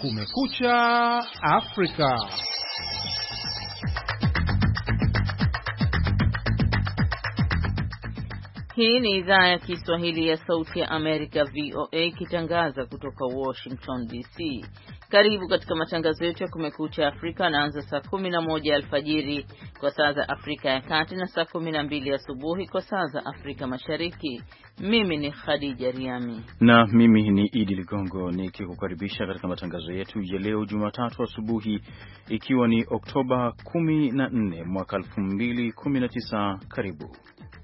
Kumekucha Afrika. Hii ni idhaa ya Kiswahili ya Sauti ya Amerika VOA ikitangaza kutoka Washington DC. Karibu katika matangazo yetu ya Kumekucha Afrika, naanza saa 11 alfajiri kwa saa za Afrika ya Kati na saa 12 asubuhi kwa saa za Afrika Mashariki. Mimi ni Khadija Riami na mimi ni Idi Ligongo nikikukaribisha katika matangazo yetu ya leo Jumatatu asubuhi, ikiwa ni Oktoba 14 mwaka 2019. Karibu.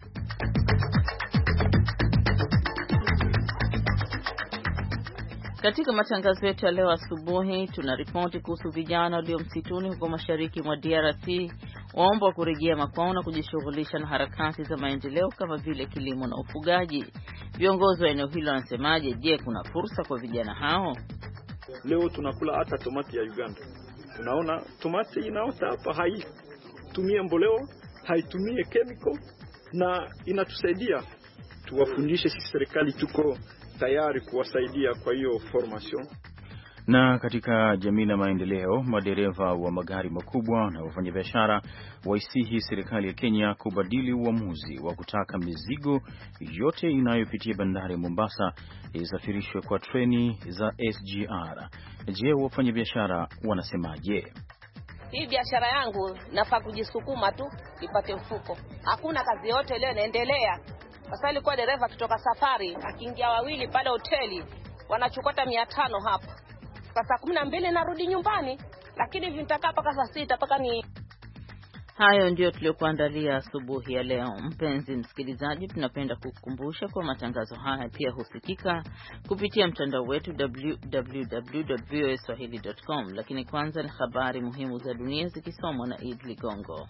Katika matangazo yetu ya leo asubuhi tunaripoti kuhusu vijana walio msituni huko mashariki mwa DRC waomba kurejea makwao na kujishughulisha na harakati za maendeleo kama vile kilimo na ufugaji. Viongozi wa eneo hilo wanasemaje? Je, kuna fursa kwa vijana hao? Leo tunakula hata tomati ya Uganda. Tunaona tomati inaota hapa, haitumie mboleo, haitumie chemical, na inatusaidia. Tuwafundishe, sisi serikali tuko tayari kuwasaidia kwa hiyo formation. Na katika jamii na maendeleo, madereva wa magari makubwa na wafanyabiashara waisihi serikali ya Kenya kubadili uamuzi wa kutaka mizigo yote inayopitia bandari ya Mombasa isafirishwe kwa treni za SGR. Je, wafanyabiashara wanasemaje? Hii biashara yangu nafaa kujisukuma tu nipate mfuko. Hakuna kazi yote leo inaendelea. Sasa ilikuwa dereva kutoka safari akiingia wawili pale hoteli wanachukota 500 hapa. Sasa 12 narudi nyumbani, lakini hivi nitakaa mpaka saa 6 mpaka ni. Hayo ndio tuliokuandalia asubuhi ya leo. Mpenzi msikilizaji, tunapenda kukukumbusha kwa matangazo haya pia husikika kupitia mtandao wetu www.voaswahili.com. Lakini kwanza ni habari muhimu za dunia zikisomwa na Idi Ligongo.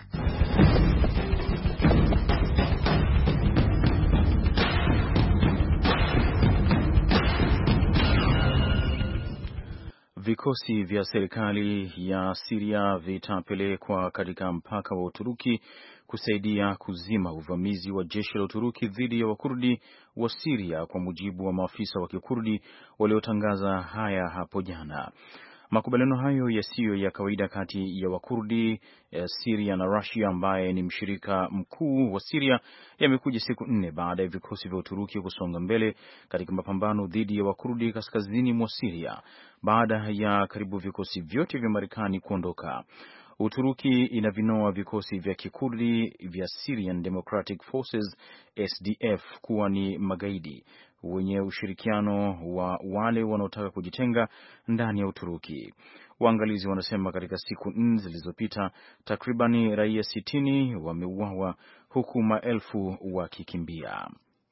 Vikosi vya serikali ya Syria vitapelekwa katika mpaka wa Uturuki kusaidia kuzima uvamizi wa jeshi la Uturuki dhidi ya Wakurdi wa Syria, kwa mujibu wa maafisa wa Kikurdi waliotangaza haya hapo jana. Makubaliano hayo yasiyo ya kawaida kati ya Wakurdi Syria na Russia, ambaye ni mshirika mkuu wa Syria, yamekuja siku 4 baada ya vikosi vya Uturuki kusonga mbele katika mapambano dhidi ya Wakurdi kaskazini mwa Syria baada ya karibu vikosi vyote vya Marekani kuondoka. Uturuki inavinoa vikosi vya Kikurdi vya Syrian Democratic Forces SDF kuwa ni magaidi wenye ushirikiano wa wale wanaotaka kujitenga ndani ya Uturuki. Waangalizi wanasema katika siku 4 zilizopita takribani raia 60 wameuawa huku maelfu wakikimbia.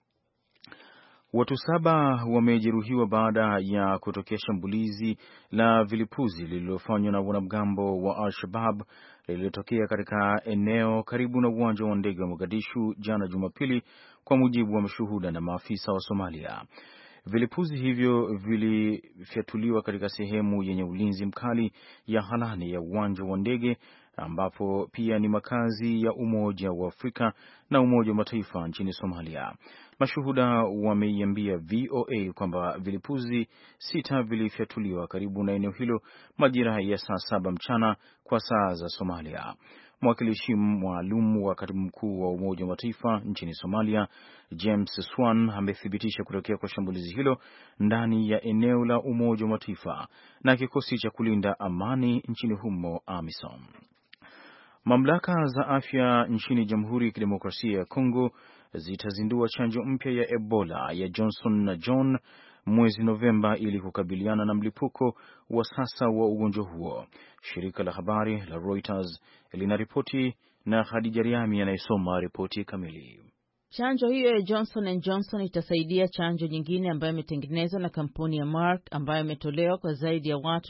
Watu 7 wamejeruhiwa baada ya kutokea shambulizi la vilipuzi lililofanywa na wanamgambo wa Al-Shabaab lililotokea katika eneo karibu na uwanja wa ndege wa Mogadishu jana Jumapili, kwa mujibu wa mashuhuda na maafisa wa Somalia. Vilipuzi hivyo vilifyatuliwa katika sehemu yenye ulinzi mkali ya Halani ya uwanja wa ndege, ambapo pia ni makazi ya Umoja wa Afrika na Umoja wa Mataifa nchini Somalia. Mashuhuda wameiambia VOA kwamba vilipuzi 6 vilifyatuliwa karibu na eneo hilo majira ya saa 7 mchana kwa saa za Somalia. Mwakilishi maalum wa katibu mkuu wa Umoja wa Mataifa nchini Somalia, James Swan, amethibitisha kutokea kwa shambulizi hilo ndani ya eneo la Umoja wa Mataifa na kikosi cha kulinda amani nchini humo, AMISOM. Mamlaka za afya nchini Jamhuri ya Kidemokrasia ya Kongo zitazindua chanjo mpya ya Ebola ya Johnson & Johnson mwezi Novemba ili kukabiliana na mlipuko wa sasa wa ugonjwa huo. Shirika la habari la Reuters linaripoti na Khadija Riami anayesoma ripoti kamili. Chanjo hiyo ya Johnson & Johnson itasaidia chanjo nyingine ambayo imetengenezwa na kampuni ya Merck ambayo imetolewa kwa zaidi ya watu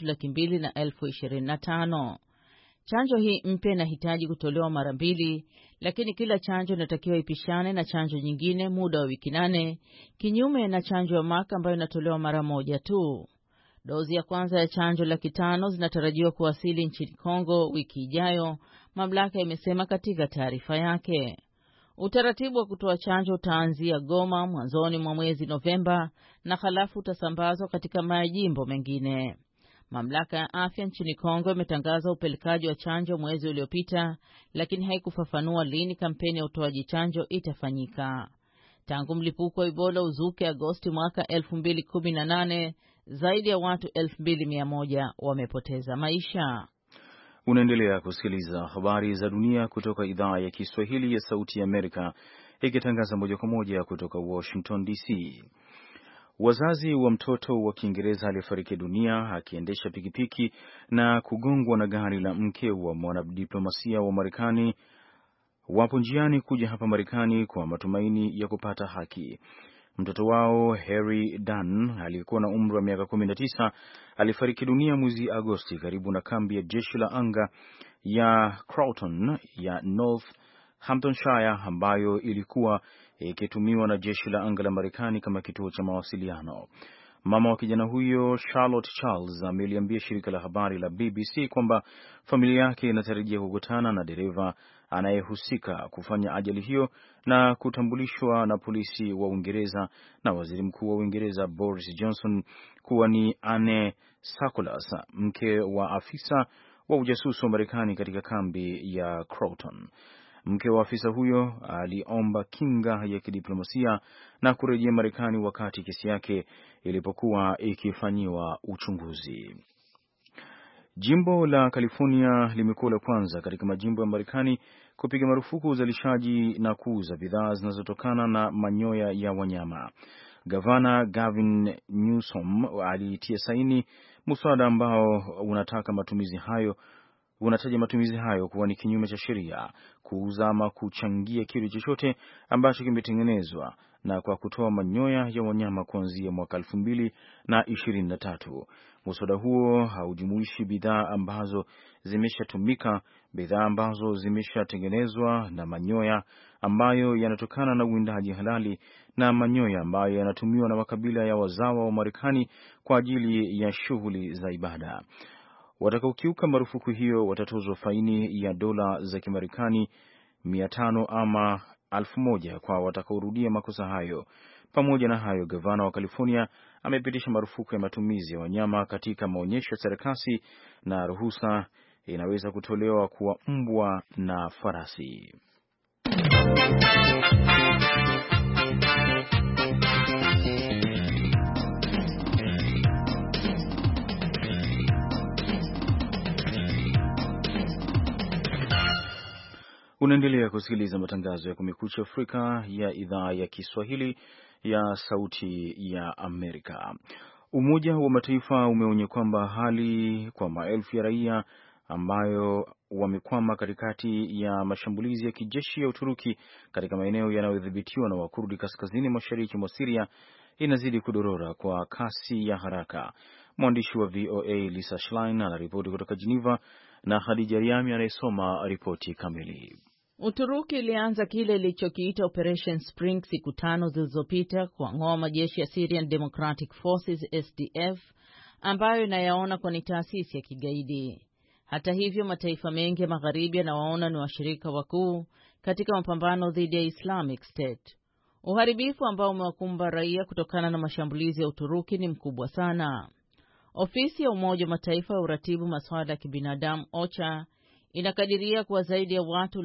225,000. Chanjo hii mpya inahitaji kutolewa mara 2, lakini kila chanjo inatakiwa ipishane na chanjo nyingine muda wa wiki 8, kinyume na chanjo ya Merck ambayo inatolewa mara 1 tu. Dozi ya kwanza ya chanjo 500,000 zinatarajiwa kuwasili nchini Kongo wiki ijayo, mamlaka imesema katika taarifa yake. Utaratibu wa kutoa chanjo utaanzia Goma mwanzoni mwa mwezi Novemba na halafu utasambazwa katika majimbo mengine. Mamlaka ya afya nchini Kongo imetangaza upelekaji wa chanjo mwezi uliopita, lakini haikufafanua lini kampeni ya utoaji chanjo itafanyika. Tangu mlipuko wa Ebola uzuke Agosti mwaka 2018, zaidi ya watu 2100 wamepoteza maisha. Unaendelea kusikiliza habari za dunia kutoka idhaa ya Kiswahili ya Sauti ya Amerika, ikitangaza moja kwa moja kutoka Washington DC. Wazazi wa mtoto wa Kiingereza aliyefariki dunia akiendesha pikipiki na kugongwa na gari la mke wa mwanadiplomasia wa Marekani wapo njiani kuja hapa Marekani kwa matumaini ya kupata haki. Mtoto wao Harry Dunn aliyekuwa na umri wa miaka 19 alifariki dunia mwezi Agosti karibu na kambi ya jeshi la anga ya Crowton ya Northamptonshire ambayo ilikuwa ikitumiwa na jeshi la anga la Marekani kama kituo cha mawasiliano. Mama wa kijana huyo, Charlotte Charles, ameliambia shirika la habari la BBC kwamba familia yake inatarajia kukutana na dereva anayehusika kufanya ajali hiyo na kutambulishwa na polisi wa Uingereza na waziri mkuu wa Uingereza Boris Johnson kuwa ni Anne Sakolas, mke wa afisa wa ujasusi wa Marekani katika kambi ya Crowton. Mke wa afisa huyo aliomba kinga ya kidiplomasia na kurejea Marekani wakati kesi yake ilipokuwa ikifanyiwa uchunguzi. Jimbo la California limekuwa la kwanza katika majimbo ya Marekani kupiga marufuku uzalishaji na kuuza bidhaa zinazotokana na manyoya ya wanyama. Gavana Gavin Newsom alitia saini muswada ambao unataja matumizi hayo kuwa ni kinyume cha sheria kuuza ama kuchangia kitu chochote ambacho kimetengenezwa na kwa kutoa manyoya ya wanyama kuanzia mwaka 2023. Muswada huo haujumuishi bidhaa ambazo zimeshatumika, bidhaa ambazo zimeshatengenezwa na manyoya ambayo yanatokana na uwindaji halali na manyoya ambayo yanatumiwa na makabila ya wazawa wa Marekani kwa ajili ya shughuli za ibada. Watakaokiuka marufuku hiyo watatozwa faini ya dola za Kimarekani 500 ama 1000 kwa watakaorudia makosa hayo. Pamoja na hayo, gavana wa California amepitisha marufuku ya matumizi ya wanyama katika maonyesho ya sarakasi na ruhusa inaweza kutolewa kwa mbwa na farasi. Unaendelea kusikiliza matangazo ya Kumekucha Afrika ya idhaa ya Kiswahili ya Sauti ya Amerika. Umoja wa Mataifa umeonya kwamba hali kwa maelfu ya raia ambayo wamekwama katikati ya mashambulizi ya kijeshi ya Uturuki katika maeneo yanayodhibitiwa na Wakurdi kaskazini mashariki mwa Syria inazidi kudorora kwa kasi ya haraka. Mwandishi wa VOA Lisa Schlein anaripoti kutoka Geneva na Khadija Riami anayesoma ripoti kamili. Uturuki ilianza kile ilichokiita Operation Spring siku 5 zilizopita kuang'oa majeshi ya Syrian Democratic Forces SDF ambayo inayaona kwa ni taasisi ya kigaidi. Hata hivyo, mataifa mengi ya magharibi yanawaona ni washirika wakuu katika mapambano dhidi ya Islamic State. Uharibifu ambao umewakumba raia kutokana na mashambulizi ya Uturuki ni mkubwa sana. Ofisi ya Umoja wa Mataifa ya uratibu masuala ya kibinadamu OCHA inakadiria kuwa zaidi ya watu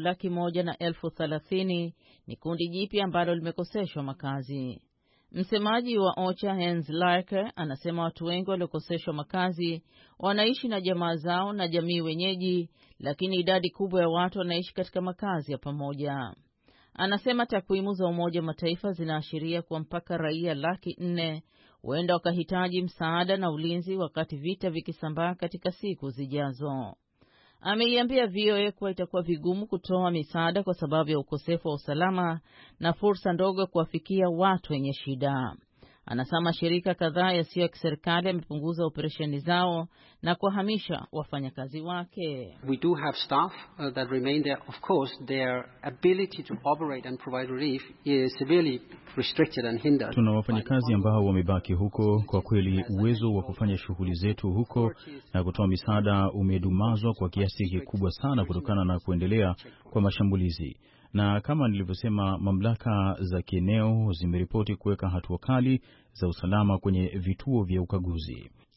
130,000 ni kundi jipya ambalo limekoseshwa makazi. Msemaji wa OCHA Hans Larke anasema watu wengi waliokoseshwa makazi wanaishi na jamaa zao na jamii wenyeji, lakini idadi kubwa ya watu wanaishi katika makazi ya pamoja. Anasema takwimu za Umoja wa Mataifa zinaashiria kuwa mpaka raia 400,000 huenda wakahitaji msaada na ulinzi wakati vita vikisambaa katika siku zijazo. Ameiambia VOA kuwa itakuwa vigumu kutoa misaada kwa sababu ya ukosefu wa usalama na fursa ndogo kuwafikia watu wenye shida. Anasema mashirika kadhaa yasiyo ya kiserikali yamepunguza operesheni zao na kuhamisha wafanyakazi wake. We do have staff that remain there. Of course, their ability to operate and provide relief is severely restricted and hindered. Tuna wafanyakazi ambao wamebaki huko. Kwa kweli, uwezo wa kufanya shughuli zetu huko na kutoa misaada umedumazwa kwa kiasi kikubwa sana kutokana na kuendelea kwa mashambulizi. Na kama nilivyosema, mamlaka za kieneo zimeripoti kuweka hatua kali za usalama kwenye vituo vya ukaguzi.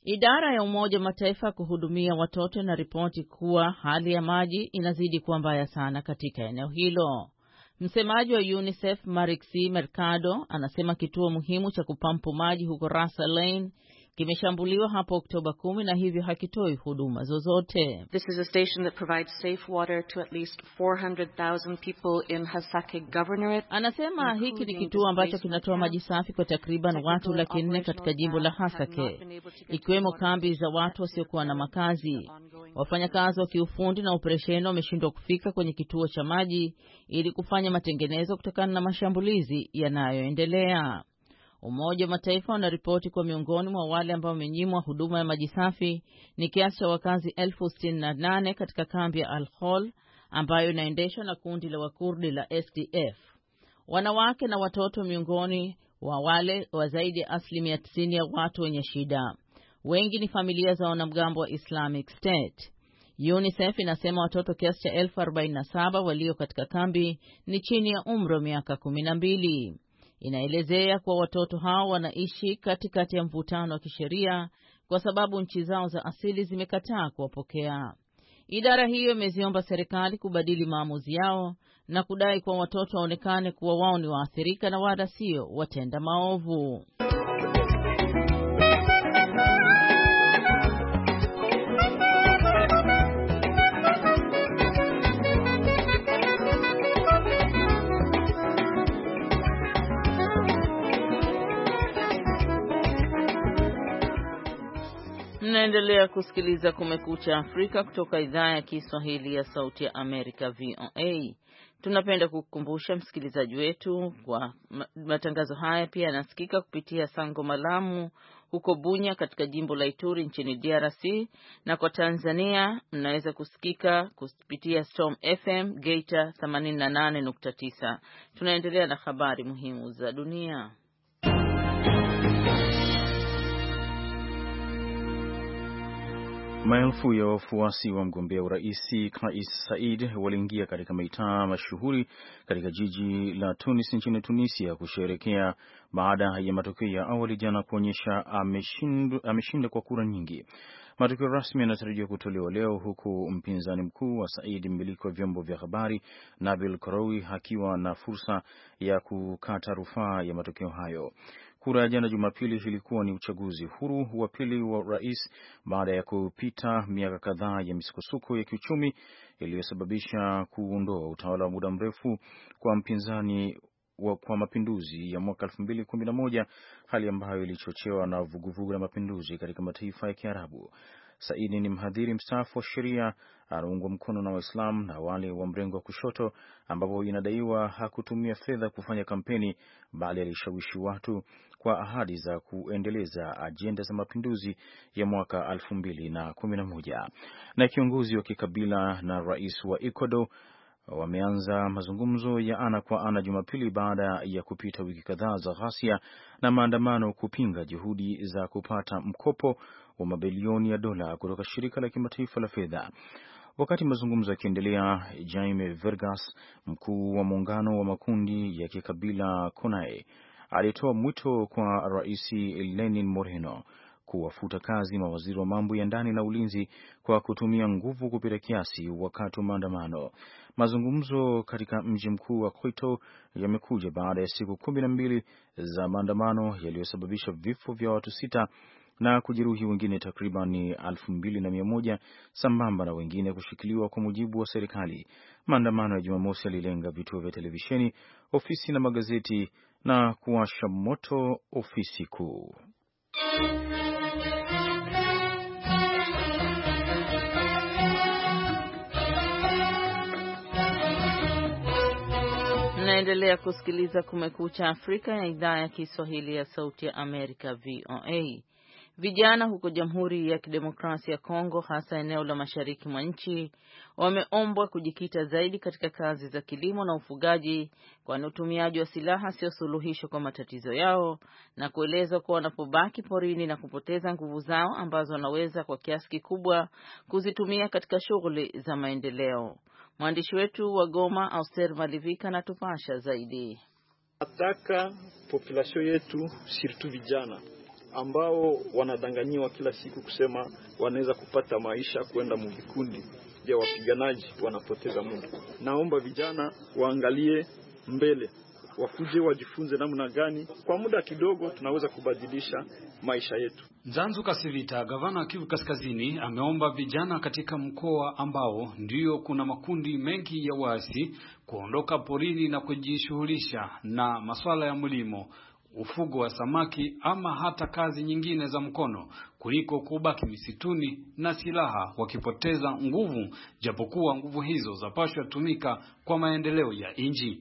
Idara ya Umoja wa Mataifa kuhudumia watoto na ripoti kuwa hali ya maji inazidi kuwa mbaya sana katika eneo hilo. Msemaji wa UNICEF Marixie Mercado anasema kituo muhimu cha kupampu maji huko Ras Al Ain kimeshambuliwa hapo Oktoba 10 na hivyo hakitoi huduma zozote. This is a station that provides safe water to at least 400,000 people in Hasake Governorate. Anasema hiki ni kituo ambacho kinatoa maji safi kwa takriban watu 400,000 katika jimbo la Hasake, ikiwemo kambi za watu wasiokuwa na makazi. Wafanyakazi wa kiufundi na operesheni wameshindwa kufika kwenye kituo cha maji ili kufanya matengenezo kutokana na mashambulizi yanayoendelea. Umoja wa Mataifa unaripoti kwa miongoni mwa wale ambao wamenyimwa huduma ya maji safi ni kiasi cha wakazi 68,000 katika kambi ya Al-Hol ambayo inaendeshwa na kundi la Wakurdi la SDF. Wanawake na watoto miongoni wa wale wa zaidi ya 90% ya watu wenye shida. Wengi ni familia za wanamgambo wa Islamic State. UNICEF inasema watoto kiasi cha 47,000 walio katika kambi ni chini ya umri wa miaka 12. Inaelezea kuwa watoto hao wanaishi katikati ya mvutano wa kisheria kwa sababu nchi zao za asili zimekataa kuwapokea. Idara hiyo imeziomba serikali kubadili maamuzi yao na kudai kwa watoto waonekane kuwa wao ni waathirika na wala sio watenda maovu. Mnaendelea kusikiliza Kumekucha Afrika kutoka idhaa ya Kiswahili ya Sauti ya Amerika VOA. Tunapenda kukukumbusha msikilizaji wetu kwa matangazo haya pia yanasikika kupitia Sango Malamu huko Bunya katika jimbo la Ituri nchini DRC, na kwa Tanzania mnaweza kusikika kupitia Storm FM Geita 88.9. Tunaendelea na habari muhimu za dunia. Maelfu ya wafuasi wa mgombea urais Kais Saied waliingia katika mitaa mashuhuri katika jiji la Tunis nchini Tunisia kusherehekea baada ya matokeo ya awali jana kuonyesha ameshinda kwa kura nyingi. Matokeo rasmi yanatarajiwa kutolewa leo, huku mpinzani mkuu wa Saied, mmiliki wa vyombo vya habari Nabil Karoui, akiwa na fursa ya kukata rufaa ya matokeo hayo. Kura ya jana Jumapili ilikuwa ni uchaguzi huru wa pili wa rais baada ya kupita miaka kadhaa ya misukosuko ya kiuchumi iliyosababisha kuondoa utawala wa muda mrefu kwa mpinzani kwa mapinduzi ya mwaka 2011, hali ambayo ilichochewa na vuguvugu la mapinduzi katika mataifa ya Kiarabu. Saidi ni mhadhiri mstaafu wa sheria, anaungwa mkono na Waislamu na wale wa mrengo wa kushoto, ambapo inadaiwa hakutumia fedha kufanya kampeni, bali alishawishi watu kwa ahadi za kuendeleza ajenda za mapinduzi ya mwaka 2011. Na kiongozi wa kikabila na rais wa Ecuador wameanza mazungumzo ya ana kwa ana Jumapili baada ya kupita wiki kadhaa za ghasia na maandamano kupinga juhudi za kupata mkopo wa mabilioni ya dola kutoka shirika la kimataifa la fedha. Wakati mazungumzo yakiendelea, Jaime Vargas, mkuu wa muungano wa makundi ya kikabila CONAE, alitoa mwito kwa Rais Lenin Moreno kuwafuta kazi mawaziri wa mambo ya ndani na ulinzi kwa kutumia nguvu kupita kiasi wakati wa maandamano. Mazungumzo katika mji mkuu wa Quito yamekuja baada ya siku 12 za maandamano yaliyosababisha vifo vya watu 6 na kujeruhi wengine takriban 2,100 sambamba na wengine kushikiliwa, kwa mujibu wa serikali. Maandamano ya Jumamosi yalilenga vituo vya televisheni, ofisi na magazeti na kuwasha moto ofisi kuu. Mnaendelea kusikiliza Kumekucha Afrika ya idhaa ya Kiswahili ya Sauti ya Amerika VOA. Vijana huko Jamhuri ya Kidemokrasia ya Kongo, hasa eneo la mashariki mwa nchi, wameombwa kujikita zaidi katika kazi za kilimo na ufugaji, kwani utumiaji wa silaha sio suluhisho kwa matatizo yao, na kueleza kuwa wanapobaki porini na kupoteza nguvu zao ambazo wanaweza kwa kiasi kikubwa kuzitumia katika shughuli za maendeleo. Mwandishi wetu wa Goma, Auster Malivika, anatupasha zaidi. Nataka population yetu, surtout vijana, ambao wanadanganyiwa kila siku kusema wanaweza kupata maisha kwenda mvikundi vya wapiganaji, wanapoteza muda. Naomba vijana waangalie mbele, wakuje wajifunze namna gani kwa muda kidogo tunaweza kubadilisha maisha yetu. Nzanzu Kasivita, gavana wa Kivu Kaskazini, ameomba vijana katika mkoa ambao ndio kuna makundi mengi ya waasi kuondoka porini na kujishughulisha na masuala ya mlimo, ufugo wa samaki ama hata kazi nyingine za mkono kuliko kubaki misituni na silaha wakipoteza nguvu, japokuwa nguvu hizo zapashwa tumika kwa maendeleo ya nchi.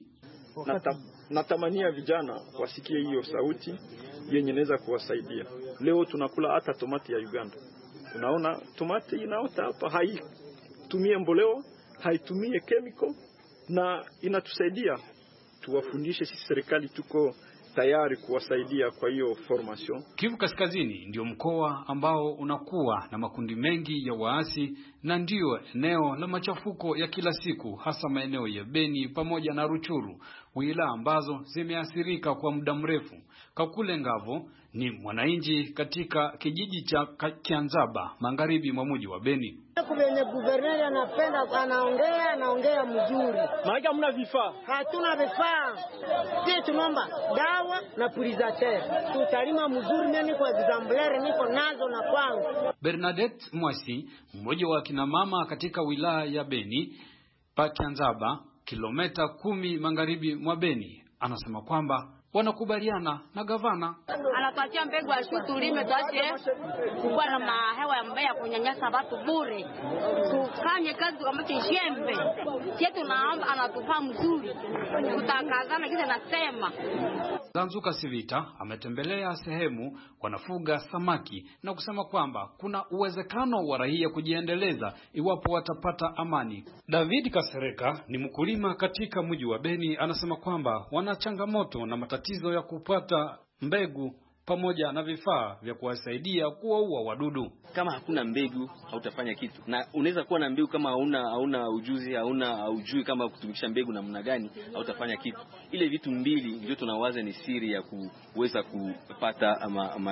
Natamania vijana wasikie hiyo sauti yenye inaweza kuwasaidia. Leo tunakula hata tomati ya Uganda. Unaona tomati inaota hapa, haitumie mboleo, haitumie chemical na inatusaidia. Tuwafundishe, sisi serikali tuko tayari kuwasaidia kwa hiyo formation. Kivu Kaskazini ndio mkoa ambao unakuwa na makundi mengi ya waasi na ndio eneo la machafuko ya kila siku, hasa maeneo ya Beni pamoja na Ruchuru, wilaya ambazo zimeathirika kwa muda mrefu. Kakule Ngavo ni mwananchi katika kijiji cha Kianzaba, magharibi mwa mji wa Beni. Kwenye guverneri anapenda anaongea mzuri. Maana hamna vifaa. Hatuna vifaa. Sisi tunaomba dawa na purizateur. Tutalima mzuri, mimi kwa exemplaire niko nazo na kwangu. Bernadette Mwasi, mmoja wa kina mama katika wilaya ya Beni, pa Kianzaba, kilomita 10 magharibi mwa Beni, anasema kwamba wanakubaliana na gavana. Anatuachia mbegu ya shutu tulime, tuache kuwa na mahewa mbaya kunyanyasa watu bure. Tukanye kazi tukamate jembe. Sisi tunaomba anatupa mzuri. Tutakazana kile nasema. Nzanzu Kasivita ametembelea sehemu wanafuga samaki na kusema kwamba kuna uwezekano wa raia kujiendeleza iwapo watapata amani. David Kasereka ni mkulima katika mji wa Beni, anasema kwamba wana changamoto na matatizo ya kupata mbegu pamoja na vifaa vya kuwasaidia kuwaua wadudu. Kama hakuna mbegu hautafanya kitu. Na unaweza kuwa na mbegu kama hauna ujuzi, haujui kama kutumikisha mbegu namna gani, hautafanya kitu. Ile vitu mbili ndio tunawaza ni siri ya kuweza kupata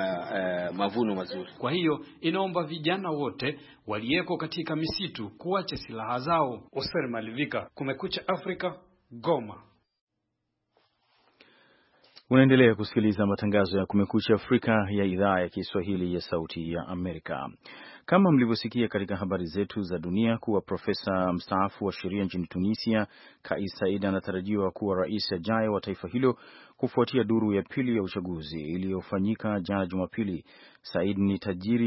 mavuno mazuri. Kwa hiyo inaomba vijana wote walieko katika misitu kuacha silaha zao. Oser Malivika, Kumekucha Afrika, Goma. Unaendelea kusikiliza matangazo ya Kumekucha Afrika ya idhaa ya Kiswahili ya Sauti ya Amerika. Kama mlivyosikia katika habari zetu za dunia kuwa profesa mstaafu wa sheria nchini Tunisia, Kais Saied anatarajiwa kuwa rais ajaye wa taifa hilo kufuatia duru ya pili ya uchaguzi iliyofanyika jana Jumapili. Saied ni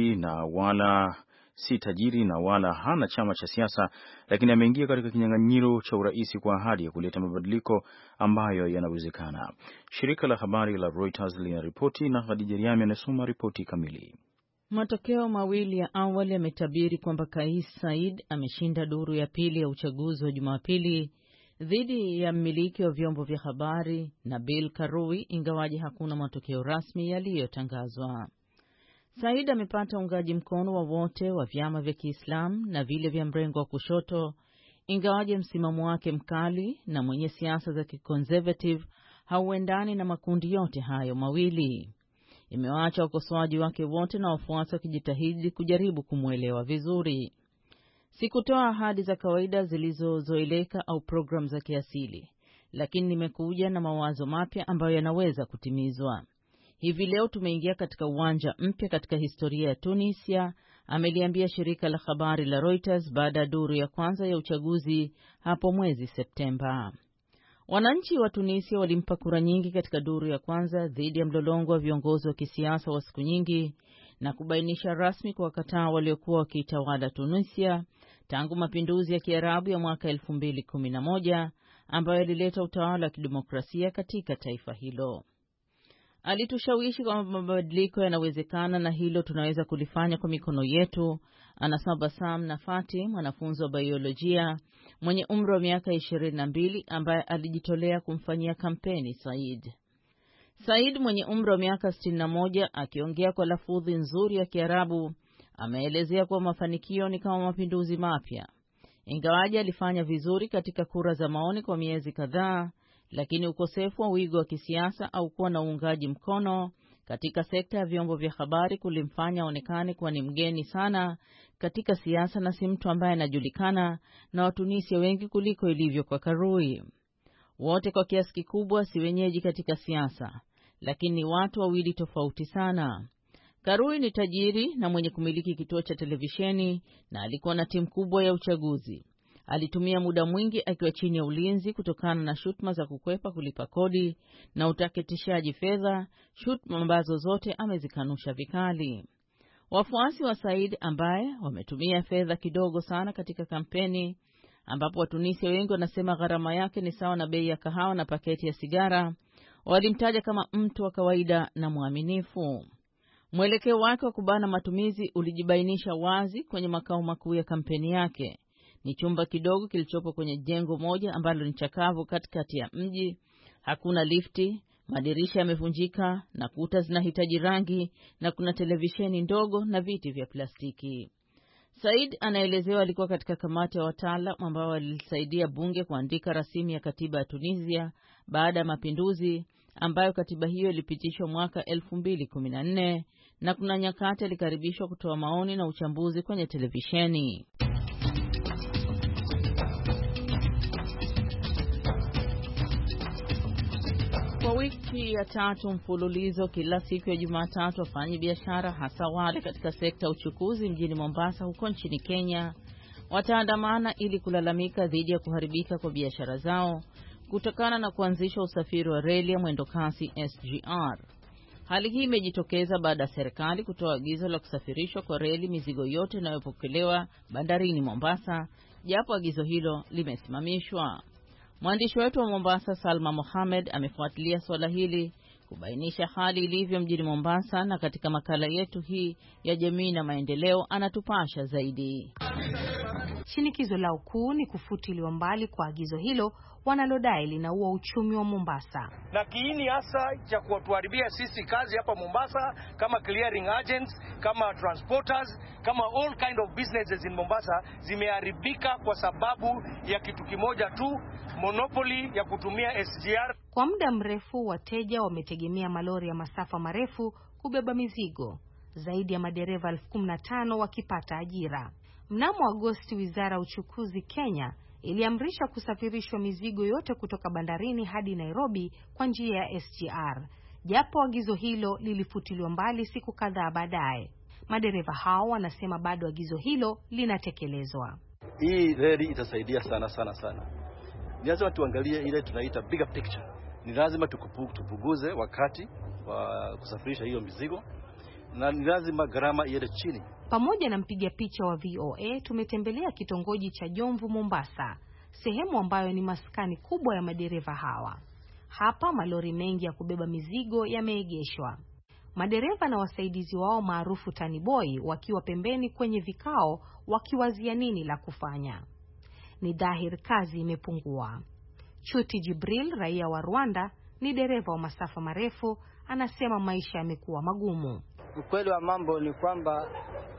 si tajiri na wala hana chama cha siasa, lakini ameingia katika kinyang'anyiro cha urais kwa ahadi ya kuleta mabadiliko ambayo yanawezekana. Shirika la habari la Reuters linaripoti na Khadija Riami anasoma ripoti kamili. Matokeo mawili ya awali yametabiri kwamba Kais Saied ameshinda duru ya pili ya uchaguzi wa Jumapili dhidi ya mmiliki wa vyombo vya habari Nabil Karoui, ingawaje hakuna matokeo rasmi yaliyotangazwa. Said amepata uungaji mkono wa wote wa vyama vya Kiislamu na vile vya mrengo wa kushoto, ingawaje msimamo wake mkali na mwenye siasa za kiconservative hauendani na makundi yote hayo mawili. Imewaacha wakosoaji wake wote na wafuasi wakijitahidi kujaribu kumwelewa vizuri. Sikutoa ahadi za kawaida zilizozoeleka au programu za kiasili, lakini nimekuja na mawazo mapya ambayo yanaweza kutimizwa. Hivi leo tumeingia katika uwanja mpya katika historia ya Tunisia, ameliambia shirika la habari la Reuters baada ya duru ya kwanza ya uchaguzi hapo mwezi Septemba. Wananchi wa Tunisia walimpa kura nyingi katika duru ya kwanza dhidi ya mlolongo wa viongozi wa kisiasa wa siku nyingi na kubainisha rasmi kwa wakataa waliokuwa wakiitawala Tunisia tangu mapinduzi ya Kiarabu ya mwaka 2011 ambayo yalileta utawala wa kidemokrasia katika taifa hilo. Alitushawishi kwamba mabadiliko yanawezekana na hilo tunaweza kulifanya kwa mikono yetu, anasema Bassam Nafati, mwanafunzi wa biolojia mwenye umri wa miaka 22 ambaye alijitolea kumfanyia kampeni Said. Said mwenye umri wa miaka 61 akiongea kwa lafudhi nzuri ya Kiarabu ameelezea kuwa mafanikio ni kama mapinduzi mapya. Ingawaje alifanya vizuri katika kura za maoni kwa miezi kadhaa, lakini ukosefu wa wigo wa kisiasa au kuwa na uungaji mkono katika sekta ya vyombo vya habari kulimfanya aonekane kuwa ni mgeni sana katika siasa na si mtu ambaye anajulikana na Watunisia wengi kuliko ilivyo kwa Karoui. Wote kwa kiasi kikubwa si wenyeji katika siasa, lakini ni watu wawili tofauti sana. Karoui ni tajiri na mwenye kumiliki kituo cha televisheni na alikuwa na timu kubwa ya uchaguzi. Alitumia muda mwingi akiwa chini ya ulinzi kutokana na shutuma za kukwepa kulipa kodi na utaketishaji fedha, shutuma ambazo zote amezikanusha vikali. Wafuasi wa Said ambaye wametumia fedha kidogo sana katika kampeni, ambapo Watunisia wengi wanasema gharama yake ni sawa na bei ya kahawa na paketi ya sigara, walimtaja kama mtu wa kawaida na mwaminifu. Mwelekeo wake wa kubana matumizi ulijibainisha wazi kwenye makao makuu ya kampeni yake. Ni chumba kidogo kilichopo kwenye jengo moja ambalo ni chakavu katikati ya mji. Hakuna lifti, madirisha yamevunjika na kuta zinahitaji rangi na kuna televisheni ndogo na viti vya plastiki. Said anaelezewa alikuwa katika kamati ya wataalamu ambao walisaidia bunge kuandika rasimu ya katiba ya Tunisia baada ya mapinduzi, ambayo katiba hiyo ilipitishwa mwaka 2014 na kuna nyakati alikaribishwa kutoa maoni na uchambuzi kwenye televisheni. Kwa wiki ya tatu mfululizo, kila siku ya Jumatatu wafanyi biashara hasa wale katika sekta ya uchukuzi mjini Mombasa huko nchini Kenya wataandamana ili kulalamika dhidi ya kuharibika kwa biashara zao kutokana na kuanzisha usafiri wa reli ya mwendokasi SGR. Hali hii imejitokeza baada ya serikali kutoa agizo la kusafirishwa kwa reli mizigo yote inayopokelewa bandarini Mombasa, japo agizo hilo limesimamishwa. Mwandishi wetu wa Mombasa Salma Mohamed amefuatilia swala hili kubainisha hali ilivyo mjini Mombasa, na katika makala yetu hii ya jamii na maendeleo anatupasha zaidi. Shinikizo lao kuu ni kufutiliwa mbali kwa agizo hilo wanalodai linaua uchumi wa Mombasa. Na kiini hasa cha kutuharibia sisi kazi hapa Mombasa kama clearing agents, kama transporters, kama all kind of businesses in Mombasa zimeharibika kwa sababu ya kitu kimoja tu, monopoly ya kutumia SGR. Kwa muda mrefu wateja wametegemea malori ya masafa marefu kubeba mizigo, zaidi ya madereva 15,000 wakipata ajira. Mnamo Agosti, Wizara ya Uchukuzi Kenya iliamrisha kusafirishwa mizigo yote kutoka bandarini hadi Nairobi kwa njia ya SGR, japo agizo hilo lilifutiliwa mbali siku kadhaa baadaye. Madereva hao wanasema bado agizo hilo linatekelezwa. Hii reli itasaidia sana. Ni lazima tuangalie ile tunaita bigger picture. Ni lazima tupunguze wakati wa kusafirisha hiyo mizigo, na ni lazima gharama iende chini. Pamoja na mpiga picha wa VOA tumetembelea kitongoji cha Jomvu Mombasa, sehemu ambayo ni maskani kubwa ya madereva hawa. Hapa malori mengi ya kubeba mizigo yameegeshwa. Madereva na wasaidizi wao maarufu taniboi wakiwa pembeni kwenye vikao wakiwazia nini la kufanya. Ni dhahiri kazi imepungua. Chuti Jibril, raia wa Rwanda, ni dereva wa masafa marefu, anasema maisha yamekuwa magumu. Ukweli wa mambo ni kwamba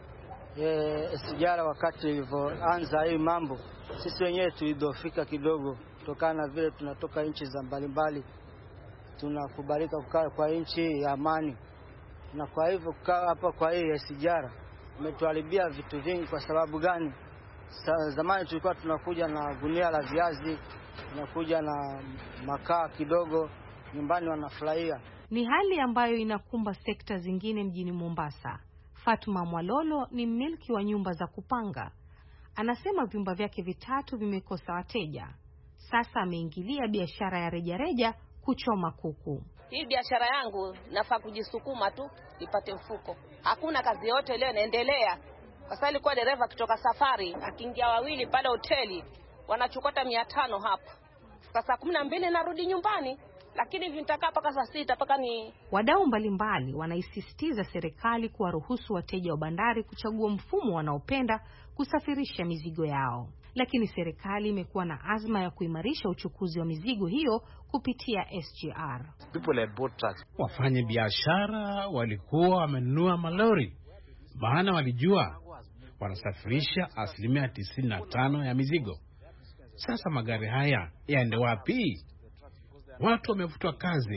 SGR wakati ilivyoanza hii mambo, sisi wenyewe tulidofika kidogo kutokana na vile tunatoka nchi za mbalimbali, tunakubalika kukaa kwa nchi ya amani, na kwa hivyo kukaa hapa kwa hii SGR umetuharibia vitu vingi. Kwa sababu gani? Zamani tulikuwa tunakuja na gunia la viazi, tunakuja na makaa kidogo, nyumbani wanafurahia. Ni hali ambayo inakumba sekta zingine mjini Mombasa. Fatuma Mwalolo ni mmiliki wa nyumba za kupanga. Anasema vyumba vyake vitatu vimekosa wateja. Sasa ameingilia biashara ya rejareja kuchoma kuku. Hii biashara yangu nafaa kujisukuma tu nipate mfuko. Hakuna kazi yote leo inaendelea. Sasa ilikuwa dereva kutoka safari, akiingia wawili pale hoteli, wanachukota 500 hapa. Sasa 12 narudi nyumbani. Lakini hivi nitakaa mpaka saa 6 mpaka ni. Wadau mbalimbali wanaisisitiza serikali kuwaruhusu wateja wa bandari kuchagua mfumo wanaopenda kusafirisha mizigo yao. Lakini serikali imekuwa na azma ya kuimarisha uchukuzi wa mizigo hiyo kupitia SGR. Wafanya biashara walikuwa wamenunua malori, maana walijua wanasafirisha 95% ya mizigo. Sasa magari haya yaende wapi? Watu wamefutwa kazi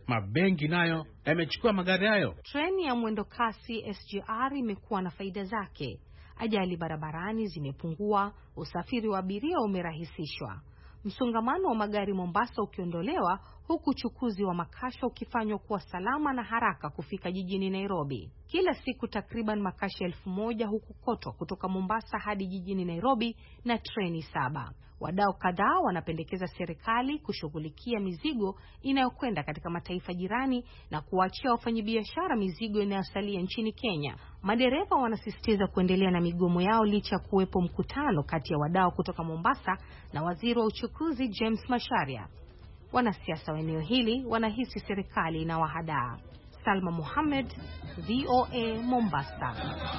Mabenki nayo yamechukua magari hayo. Treni ya mwendo kasi SGR imekuwa na faida zake. Ajali barabarani zimepungua, usafiri wa abiria umerahisishwa. Msongamano wa magari Mombasa ukiondolewa, huku uchukuzi wa makasha ukifanywa kuwa salama na haraka kufika jijini Nairobi. Kila siku takriban makasha 1000 hukokotwa kutoka Mombasa hadi jijini Nairobi na treni 7. Wadau kadhaa wanapendekeza serikali kushughulikia mizigo inayokwenda katika mataifa jirani na kuachia wafanyabiashara mizigo inayosalia nchini Kenya. Madereva wanasisitiza kuendelea na migomo yao licha kuwepo mkutano kati ya wadau kutoka Mombasa na waziri wa uchukuzi James Macharia. Wanasiasa wa eneo hili wanahisi serikali inawahadaa. Salma Mohamed, VOA, Mombasa.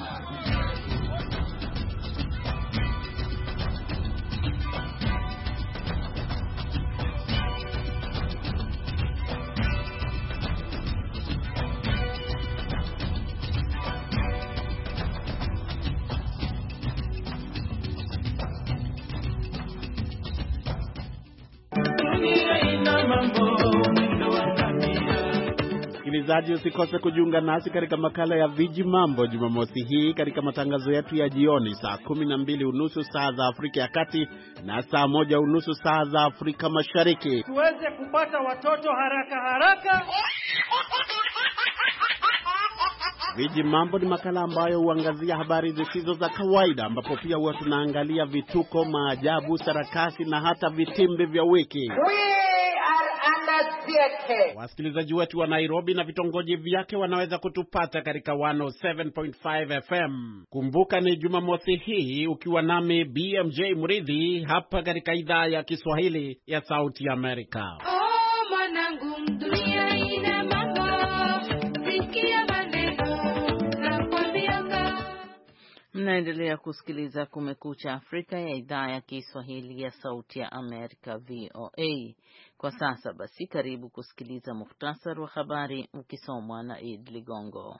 Msikilizaji, usikose kujiunga nasi katika makala ya Viji Mambo Jumamosi hii katika matangazo yetu ya jioni saa 12:30 saa za Afrika ya Kati na saa 1:30 saa za Afrika Mashariki. Tuweze kupata watoto haraka. Viji Mambo ni makala ambayo huangazia habari zisizo za kawaida, ambapo pia huwa tunaangalia vituko, maajabu, sarakasi na hata vitimbi vya wiki. Wasikilizaji wetu wa Nairobi na vitongoji vyake wanaweza kutupata katika 107.5 FM. Kumbuka ni Jumamosi hii ukiwa nami BMJ Mridhi hapa katika idhaa ya Kiswahili ya Sauti ya Amerika. Oh, mwanangu, dunia ina mambo, sikia maneno na kwambianga. Mnaendelea kusikiliza Kumekucha Afrika ya idhaa ya Kiswahili ya Sauti ya Amerika, VOA. Kwa sasa basi, karibu kusikiliza muhtasari wa habari ukisomwa na Ed Ligongo.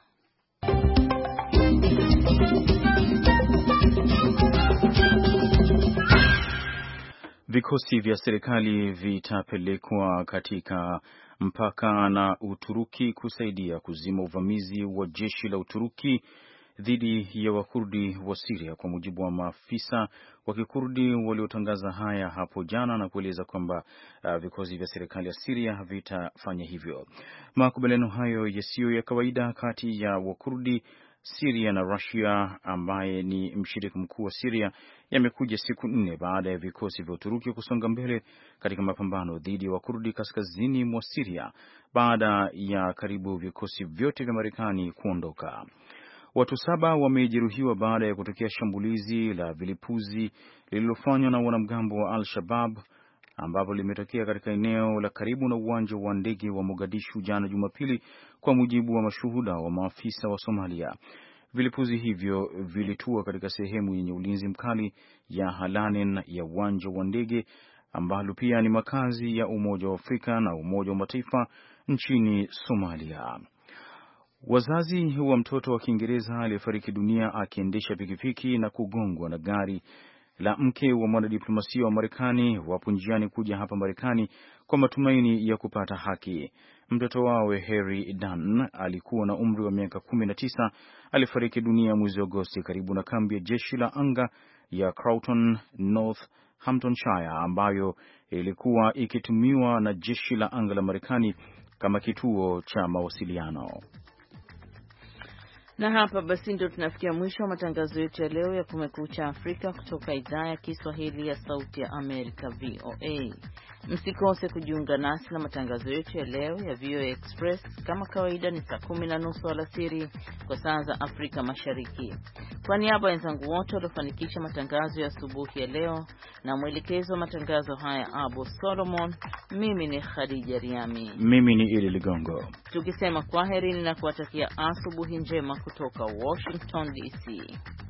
Vikosi vya serikali vitapelekwa katika mpaka na Uturuki kusaidia kuzima uvamizi wa jeshi la Uturuki dhidi ya Wakurdi wa Syria, kwa mujibu wa maafisa wa Kikurdi waliotangaza haya hapo jana na kueleza kwamba vikosi vya serikali ya Syria vitafanya hivyo. Makubaliano hayo yasiyo ya kawaida kati ya Wakurdi, Syria na Russia, ambaye ni mshirika mkuu wa Syria, yamekuja siku 4 baada ya vikosi vya Uturuki kusonga mbele katika mapambano dhidi ya Wakurdi kaskazini mwa Syria baada ya karibu vikosi vyote vya Marekani kuondoka. Watu 7 wamejeruhiwa baada ya kutokea shambulizi la vilipuzi lililofanywa na wanamgambo wa Al-Shabaab ambapo limetokea katika eneo la karibu na uwanja wa ndege wa Mogadishu jana Jumapili, kwa mujibu wa mashuhuda wa maafisa wa Somalia. Vilipuzi hivyo vilitua katika sehemu yenye ulinzi mkali ya Halanen ya uwanja wa ndege, ambalo pia ni makazi ya Umoja wa Afrika na Umoja wa Mataifa nchini Somalia. Wazazi wa mtoto wa Kiingereza aliyefariki dunia akiendesha pikipiki na kugongwa na gari la mke wa mwanadiplomasia wa Marekani wapo njiani kuja hapa Marekani kwa matumaini ya kupata haki. Mtoto wao Harry Dunn alikuwa na umri wa miaka 19, alifariki dunia mwezi Agosti karibu na kambi ya jeshi la anga ya Croughton, Northamptonshire, ambayo ilikuwa ikitumiwa na jeshi la anga la Marekani kama kituo cha mawasiliano. Na hapa basi ndio tunafikia mwisho wa matangazo yetu ya leo ya Kumekucha Afrika kutoka idhaa ya Kiswahili ya Sauti ya Amerika, VOA. Msikose kujiunga nasi na matangazo yetu ya leo ya VOA Express kama kawaida ni saa 10:30 alasiri kwa saa za Afrika Mashariki. Kwa niaba ya wenzangu wote waliofanikisha matangazo ya asubuhi ya leo na mwelekezo wa matangazo haya Abu Solomon, mimi ni Khadija Riami. Mimi ni Ili Ligongo. Tukisema kwaherini na kuwatakia asubuhi njema kutoka Washington DC.